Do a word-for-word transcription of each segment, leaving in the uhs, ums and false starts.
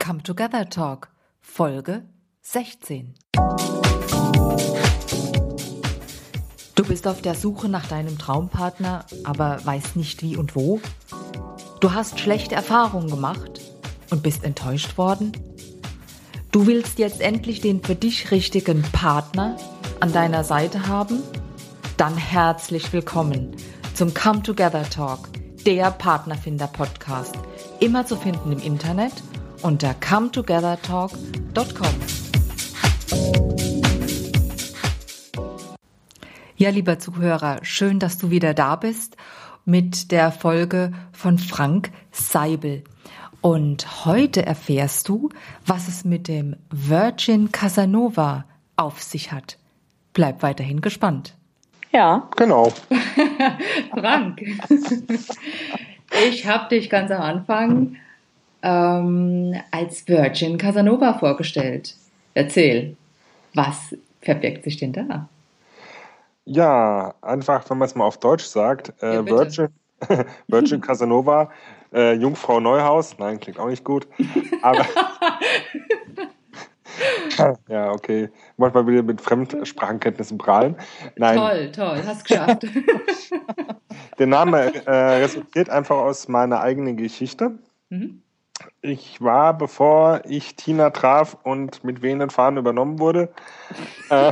Come Together Talk, Folge sechzehn. Du bist auf der Suche nach deinem Traumpartner, aber weißt nicht wie und wo? Du hast schlechte Erfahrungen gemacht und bist enttäuscht worden? Du willst jetzt endlich den für dich richtigen Partner an deiner Seite haben? Dann herzlich willkommen zum Come Together Talk, der Partnerfinder-Podcast. Immer zu finden im Internet unter come together talk dot com. Ja, lieber Zuhörer, schön, dass du wieder da bist mit der Folge von Frank Seibel. Und heute erfährst du, was es mit dem Virgin Casanova auf sich hat. Bleib weiterhin gespannt. Ja, genau. Frank, ich habe dich ganz am Anfang ähm, als Virgin Casanova vorgestellt. Erzähl, was verbirgt sich denn da? Ja, einfach, wenn man es mal auf Deutsch sagt, äh, Ja, Virgin, Virgin Casanova, äh, Jungfrau Neuhaus, nein, klingt auch nicht gut, aber ja, okay, manchmal wieder mit Fremdsprachenkenntnissen prahlen. Nein. Toll, toll, hast geschafft. Der Name äh, resultiert einfach aus meiner eigenen Geschichte. Mhm. Ich war, bevor ich Tina traf und mit wehenden Fahnen übernommen wurde, äh,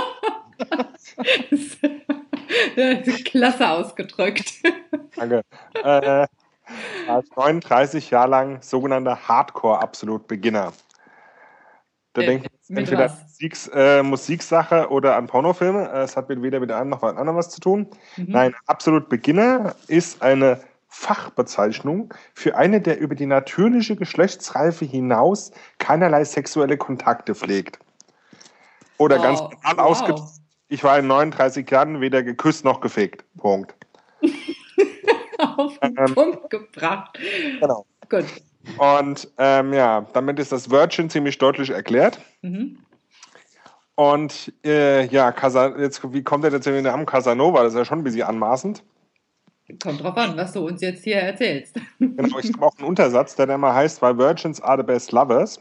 Klasse ausgedrückt. Danke. Äh, als neununddreißig Jahre lang sogenannter Hardcore-Absolut-Beginner. Da äh, denkt man entweder an Musiks, äh, Musiksache oder an Pornofilme. Es hat weder mit einem noch mit anderem was zu tun. Mhm. Nein, Absolut-Beginner ist eine Fachbezeichnung für eine, der über die natürliche Geschlechtsreife hinaus keinerlei sexuelle Kontakte pflegt. Oder oh, ganz banal wow. ausgedrückt, ich war in neununddreißig Jahren weder geküsst noch gefickt. Punkt. Auf den ähm, Punkt gebracht. Genau. Gut. Und ähm, ja, damit ist das Virgin ziemlich deutlich erklärt. Mhm. Und äh, ja, Casa, jetzt, wie kommt der jetzt in den Namen Casanova? Das ist ja schon ein bisschen anmaßend. Kommt drauf an, was du uns jetzt hier erzählst. Genau, ich habe auch einen Untersatz, der immer heißt, weil Virgins are the best lovers.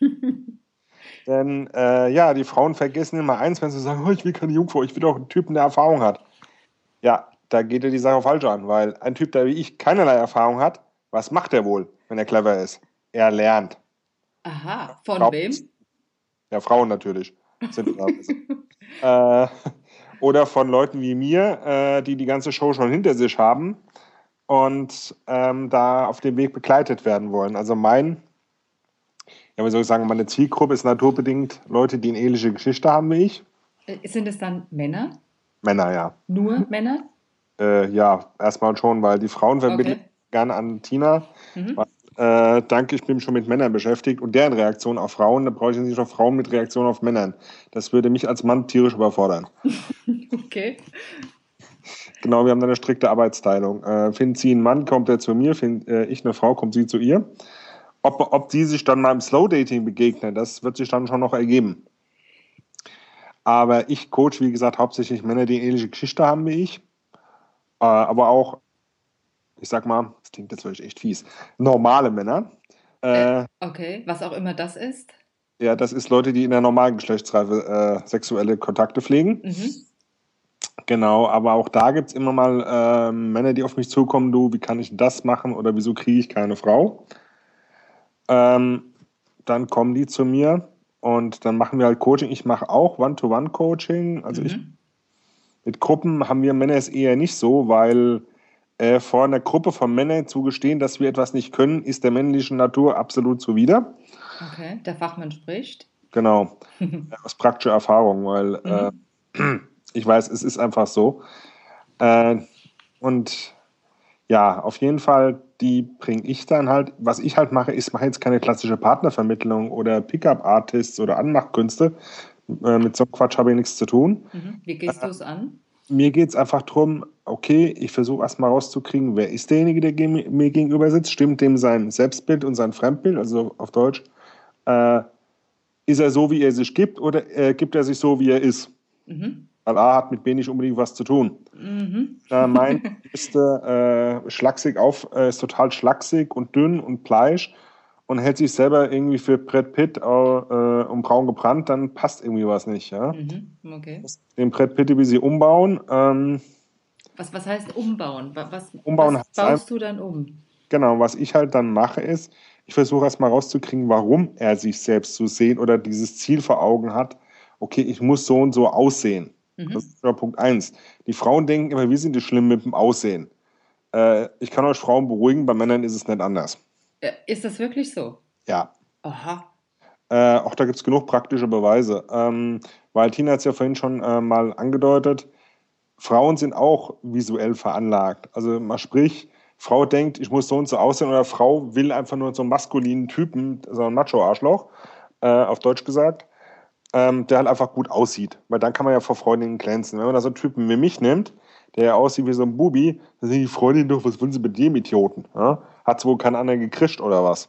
Denn äh, ja, die Frauen vergessen immer eins, wenn sie sagen, oh, ich will keine Jungfrau, ich will doch einen Typen, der Erfahrung hat. Ja, da geht dir die Sache falsch an, weil ein Typ, der wie ich keinerlei Erfahrung hat, was macht er wohl, wenn er clever ist? Er lernt. Aha, von Frauen, wem? Ja, Frauen natürlich. Sind äh, oder von Leuten wie mir, äh, die die ganze Show schon hinter sich haben und ähm, da auf dem Weg begleitet werden wollen. Also mein, ja, wie soll ich sagen, meine Zielgruppe ist naturbedingt Leute, die eine ähnliche Geschichte haben wie ich. Sind es dann Männer? Männer, ja. Nur Männer? Äh, ja, erstmal schon, weil die Frauen vermitteln okay. gerne an Tina. Mhm. Weil, äh, danke, ich bin schon mit Männern beschäftigt und deren Reaktion auf Frauen, da brauche ich nicht noch Frauen mit Reaktion auf Männern. Das würde mich als Mann tierisch überfordern. Okay. Genau, wir haben da eine strikte Arbeitsteilung. Äh, findet sie einen Mann, kommt er zu mir, find äh, ich eine Frau, kommt sie zu ihr. Ob, ob die sich dann mal im Slow-Dating begegnen, das wird sich dann schon noch ergeben. Aber ich coach, wie gesagt, hauptsächlich Männer, die eine ähnliche Geschichte haben wie ich. Äh, aber auch, ich sag mal, das klingt jetzt wirklich echt fies, normale Männer. Äh, okay, was auch immer das ist? Ja, das ist Leute, die in der normalen Geschlechtsreife äh, sexuelle Kontakte pflegen. Mhm. Genau, aber auch da gibt es immer mal äh, Männer, die auf mich zukommen, du, wie kann ich das machen oder wieso kriege ich keine Frau? Ähm, dann kommen die zu mir und dann machen wir halt Coaching. Ich mache auch One-to-One-Coaching. Also mhm. ich mit Gruppen haben wir Männer es eher nicht so, weil äh, vor einer Gruppe von Männern zugestehen, dass wir etwas nicht können, ist der männlichen Natur absolut zuwider. Okay, der Fachmann spricht. Genau, aus praktischer Erfahrung, weil mhm. äh, ich weiß, es ist einfach so. Äh, und ja, auf jeden Fall, die bringe ich dann halt. Was ich halt mache, ist, mache jetzt keine klassische Partnervermittlung oder Pickup-Artists oder Anmachkünste. Äh, mit so einem Quatsch habe ich nichts zu tun. Mhm. Wie gehst äh, du es an? Mir geht es einfach darum, okay, ich versuche erstmal rauszukriegen, wer ist derjenige, der ge- mir gegenüber sitzt. Stimmt dem sein Selbstbild und sein Fremdbild, also auf Deutsch. Äh, ist er so, wie er sich gibt, oder äh, gibt er sich so, wie er ist? Mhm. Weil A hat mit B nicht unbedingt was zu tun. Mhm. Äh, mein ist äh, schlaksig auf, äh, ist total schlaksig und dünn und bleisch und hält sich selber irgendwie für Brad Pitt äh, um braun gebrannt, dann passt irgendwie was nicht. Ja? Mhm. Okay. Den Brad Pitt ein bisschen umbauen. Ähm, Was, was heißt umbauen? Wa- Was, umbauen was heißt einfach, baust du dann um? genau, was ich halt dann mache, ist, ich versuche erstmal rauszukriegen, warum er sich selbst so sehen oder dieses Ziel vor Augen hat, okay, ich muss so und so aussehen. Das Mhm. ist der Punkt eins. Die Frauen denken immer, wir sind die schlimm mit dem Aussehen. Äh, ich kann euch Frauen beruhigen, bei Männern ist es nicht anders. Äh, Ist das wirklich so? Ja. Aha. Äh, auch da gibt es genug praktische Beweise. Ähm, weil Tina hat es ja vorhin schon äh, mal angedeutet, Frauen sind auch visuell veranlagt. Also man spricht, Frau denkt, ich muss so und so aussehen, oder Frau will einfach nur so einen maskulinen Typen, so ein Macho-Arschloch, äh, auf Deutsch gesagt, ähm, der halt einfach gut aussieht. Weil dann kann man ja vor Freundinnen glänzen. Wenn man da so einen Typen wie mich nimmt, der ja aussieht wie so ein Bubi, dann sind die Freundinnen doch, was wollen sie mit dem Idioten? Ja? Hat's wohl kein anderer gekriegt oder was?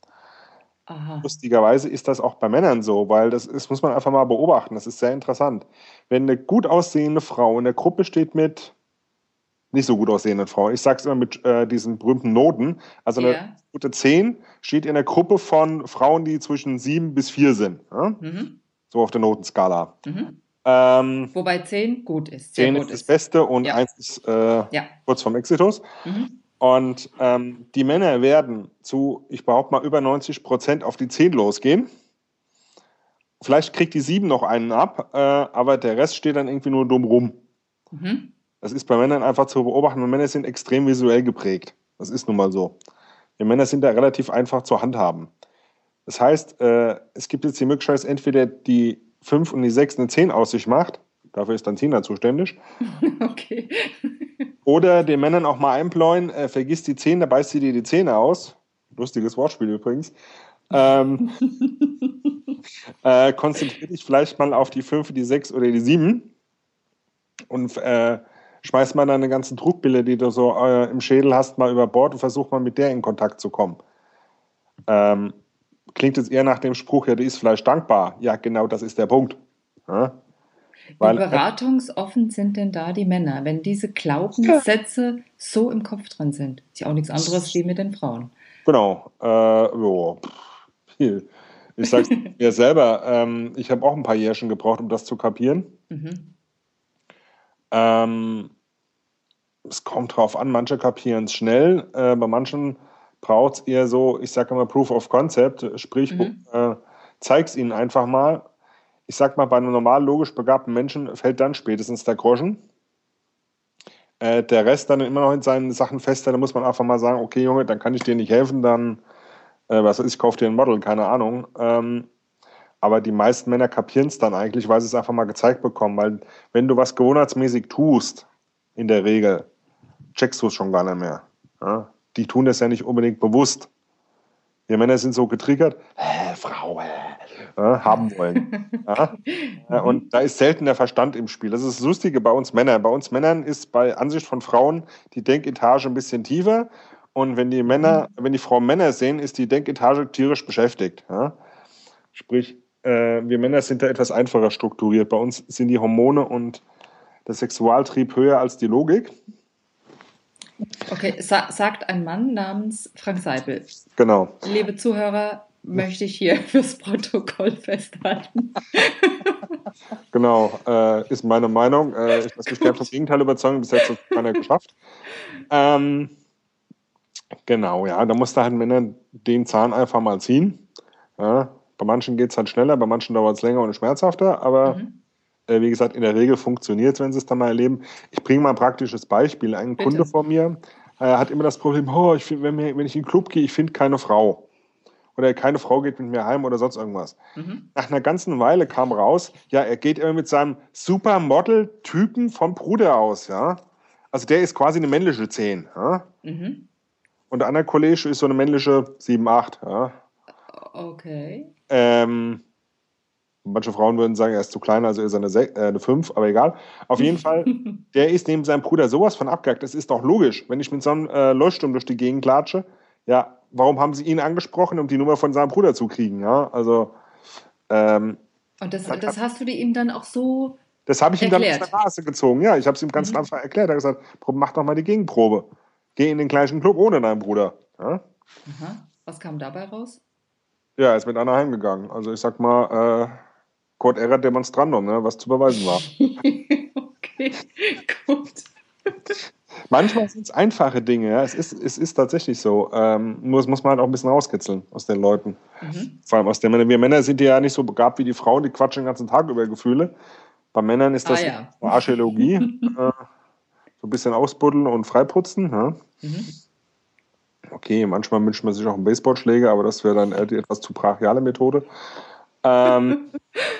Aha. Lustigerweise ist das auch bei Männern so, weil das ist, muss man einfach mal beobachten. Das ist sehr interessant. Wenn eine gut aussehende Frau in der Gruppe steht mit nicht so gut aussehenden Frauen, ich sage es immer mit äh, diesen berühmten Noten, also eine Ja. gute zehn steht in der Gruppe von Frauen, die zwischen sieben bis vier sind. Ja? Mhm. So auf der Notenskala. Mhm. Ähm, Wobei zehn gut ist, sehr zehn gut ist das ist. Beste und Ja. eins ist äh, Ja. kurz vorm Exitus. Mhm. Und ähm, die Männer werden zu, ich behaupte mal, über neunzig Prozent auf die zehn losgehen. Vielleicht kriegt die sieben noch einen ab, äh, aber der Rest steht dann irgendwie nur dumm rum. Mhm. Das ist bei Männern einfach zu beobachten. Und Männer sind extrem visuell geprägt. Das ist nun mal so. Die Männer sind da relativ einfach zu handhaben. Das heißt, äh, es gibt jetzt die Möglichkeit, dass entweder die fünf und die sechs eine zehn aus sich macht. Dafür ist dann Tina zuständig. Okay. Oder den Männern auch mal einbläuen, äh, vergiss die zehn, da beißt sie dir die Zähne aus. Lustiges Wortspiel übrigens. Ähm, äh, konzentriere dich vielleicht mal auf die fünf, die sechs oder die sieben und äh, schmeiß mal deine ganzen Druckbilder, die du so äh, im Schädel hast, mal über Bord und versuch mal mit der in Kontakt zu kommen. Ähm, klingt jetzt eher nach dem Spruch, ja, die ist vielleicht dankbar. Ja, genau, das ist der Punkt. Ja? Wie Weil, äh, beratungsoffen sind denn da die Männer, wenn diese Glaubenssätze so im Kopf drin sind? Ist ja auch nichts anderes wie mit den Frauen. genau, äh, jo, viel. Ich sag's mir selber, ähm, ich habe auch ein paar Jährchen gebraucht, um das zu kapieren. Mhm. Ähm, es kommt drauf an, manche kapieren es schnell, äh, bei manchen braucht es eher so, ich sage immer Proof of Concept, sprich, Mhm. äh, zeig's ihnen einfach mal. Ich sag mal, bei einem normal logisch begabten Menschen fällt dann spätestens der Groschen. Äh, der Rest dann immer noch in seinen Sachen fest, da muss man einfach mal sagen, okay, Junge, dann kann ich dir nicht helfen, dann, äh, was weiß ich, kauf dir ein Model, keine Ahnung. Ähm, aber die meisten Männer kapieren es dann eigentlich, weil sie es einfach mal gezeigt bekommen. Weil wenn du was gewohnheitsmäßig tust, in der Regel, checkst du es schon gar nicht mehr. Ja? Die tun das ja nicht unbedingt bewusst. Wir Männer sind so getriggert, äh, Frau, äh, ja, haben wollen. Ja? Äh, Und Mhm. da ist selten der Verstand im Spiel. Das ist das Lustige bei uns Männern. Bei uns Männern ist bei Ansicht von Frauen die Denketage ein bisschen tiefer. Und wenn die Männer, Mhm. wenn die Frauen Männer sehen, ist die Denketage tierisch beschäftigt. Ja? Sprich, äh, wir Männer sind da etwas einfacher strukturiert. Bei uns sind die Hormone und der Sexualtrieb höher als die Logik. Okay, sa sagt ein Mann namens Frank Seipel. Genau. Liebe Zuhörer, möchte ich hier fürs Protokoll festhalten. Genau, äh, ist meine Meinung. Äh, ich lasse mich gerne vom Gut. Gegenteil überzeugen, bis jetzt hat es keiner geschafft. Ähm, genau, ja, da muss da halt Männer den Zahn einfach mal ziehen. Ja, bei manchen geht es halt schneller, bei manchen dauert es länger und schmerzhafter, aber Mhm. äh, wie gesagt, in der Regel funktioniert es, wenn sie es dann mal erleben. Ich bringe mal ein praktisches Beispiel. Ein Kunde Bitte. von mir äh, hat immer das Problem, oh, ich find, wenn, mir, wenn ich in den Club gehe, ich finde keine Frau. Oder keine Frau geht mit mir heim oder sonst irgendwas. Mhm. Nach einer ganzen Weile kam raus, ja, er geht immer mit seinem Supermodel-Typen vom Bruder aus, ja. Also der ist quasi eine männliche zehn, ja. Mhm. Und der andere Kollege ist so eine männliche sieben, acht, ja. Okay. Ähm, manche Frauen würden sagen, er ist zu klein, also ist er eine, sech- äh, eine fünf, aber egal. Auf jeden Fall, der ist neben seinem Bruder sowas von abgehackt. Das ist doch logisch. Wenn ich mit so einem äh, Leuchtturm durch die Gegend klatsche, ja, warum haben sie ihn angesprochen, um die Nummer von seinem Bruder zu kriegen, ja? Also, ähm, Und das, das hast du dir ihm dann auch so das habe ich ihm dann aus der erklärt? Nase gezogen. Ja, ich habe es ihm ganz Mhm. einfach erklärt. Er hat gesagt, mach doch mal die Gegenprobe. Geh in den gleichen Club ohne deinen Bruder. Ja? Aha. Was kam dabei raus? Ja, er ist mit einer heimgegangen. Also ich sag mal, äh, Quod erat demonstrandum, ne, was zu beweisen war. Okay, gut. Manchmal sind es einfache Dinge, ja. Es ist, es ist tatsächlich so. Ähm, nur das muss man halt auch ein bisschen rauskitzeln aus den Leuten. Mhm. Vor allem aus den Männern. Wir Männer sind ja nicht so begabt wie die Frauen, die quatschen den ganzen Tag über Gefühle. Bei Männern ist das ah, ja. eine Archäologie. äh, so ein bisschen ausbuddeln und freiputzen. Ja. Mhm. Okay, manchmal wünscht man sich auch einen Baseballschläger, aber das wäre dann die etwas zu brachiale Methode. Ähm,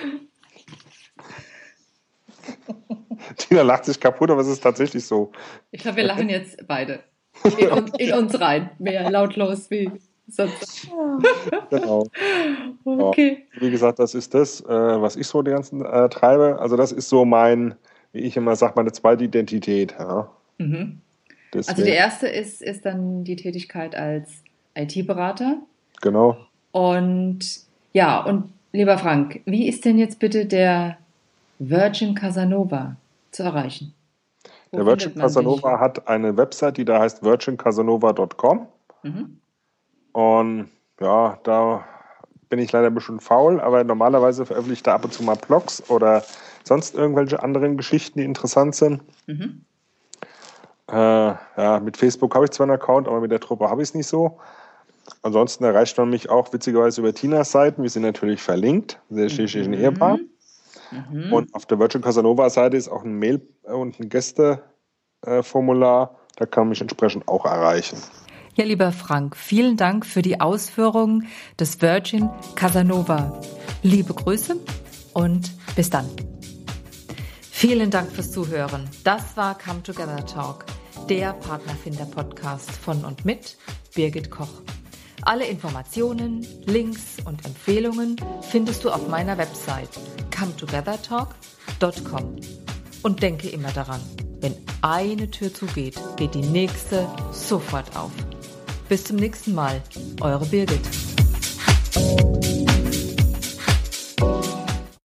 Tina lacht sich kaputt, aber es ist tatsächlich so. Ich glaube, wir lachen jetzt beide in, uns, in uns rein. Mehr lautlos wie sonst. Genau. Okay. Ja, wie gesagt, das ist das, äh, was ich so die ganzen äh, treibe. Also das ist so mein, wie ich immer sage, meine zweite Identität. Ja. Mhm. Also die erste ist, ist dann die Tätigkeit als I T-Berater. Genau. Und ja, und lieber Frank, wie ist denn jetzt bitte der Virgin Casanova zu erreichen? Wo der Virgin Casanova dich? Hat eine Website, die da heißt virgin casanova dot com. Mhm. Und ja, da bin ich leider ein bisschen faul, aber normalerweise veröffentliche ich da ab und zu mal Blogs oder sonst irgendwelche anderen Geschichten, die interessant sind. Mhm. Äh, ja, mit Facebook habe ich zwar einen Account, aber mit der Truppe habe ich es nicht so. Ansonsten erreicht man mich auch witzigerweise über Tinas Seiten. Wir sind natürlich verlinkt, sehr tschechischen mhm. Ehepaar. Mhm. Und auf der Virgin Casanova Seite ist auch ein Mail- und ein Gästeformular. Da kann man mich entsprechend auch erreichen. Ja, lieber Frank, vielen Dank für die Ausführungen des Virgin Casanova. Liebe Grüße und bis dann. Vielen Dank fürs Zuhören. Das war Come Together Talk, der Partnerfinder-Podcast von und mit Birgit Koch. Alle Informationen, Links und Empfehlungen findest du auf meiner Website come together talk dot com. Und denke immer daran, wenn eine Tür zugeht, geht die nächste sofort auf. Bis zum nächsten Mal, eure Birgit.